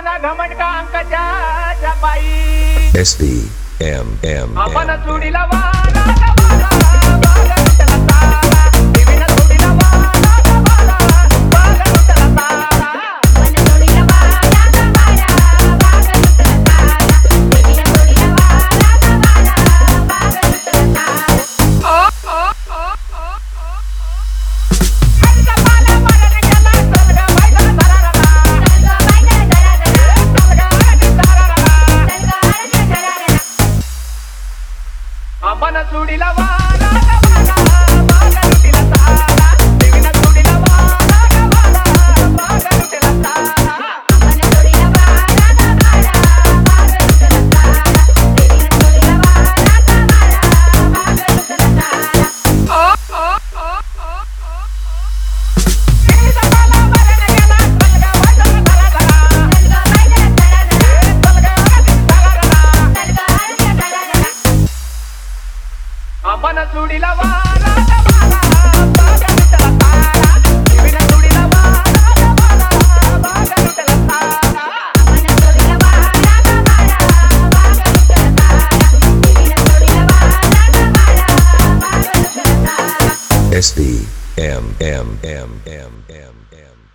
ना घमंड का अंकाच्या पायी SBM आपण चुडीला वाला गवाला बागा विठ्ठला तारा देवीनं चुडीला वाला गवाला बागा विठ्ठला तारा मन चुडीला वाला गवाला बागा विठ्ठला तारा देवीनं चुडीला वाला गवाला बागा विठ्ठला तारा हंसा पाला वरण गेला चलगा बायला धरारला चलगा बायला धरारला चलगा आरती धरारला चलगा आरती धरारला आपण चुडीला वाला गवाला बागा विठ्ठला तारा देवीनं चुडीला वाला गवाला बागा विठ्ठला तारा मन चुडीला वाला गवाला बागा विठ्ठला तारा देवीनं चुडीला वाला गवाला बागा विठ्ठला तारा हंसा पाला वरण गेला चलगा बायला धरारला चलगा बायला धरारला चलगा आरती धरारला चलगा आरती धरारला आपण चुडीला वाला गवाला बागा विठ्ठला तारा देवीनं चुडीला वाला गवाला बागा विठ्ठला तारा मन चुडीला वाला गवाला बागा विठ्ठला तारा देवीनं चुडीला वाला गवाला बागा विठ्ठला तारा SBM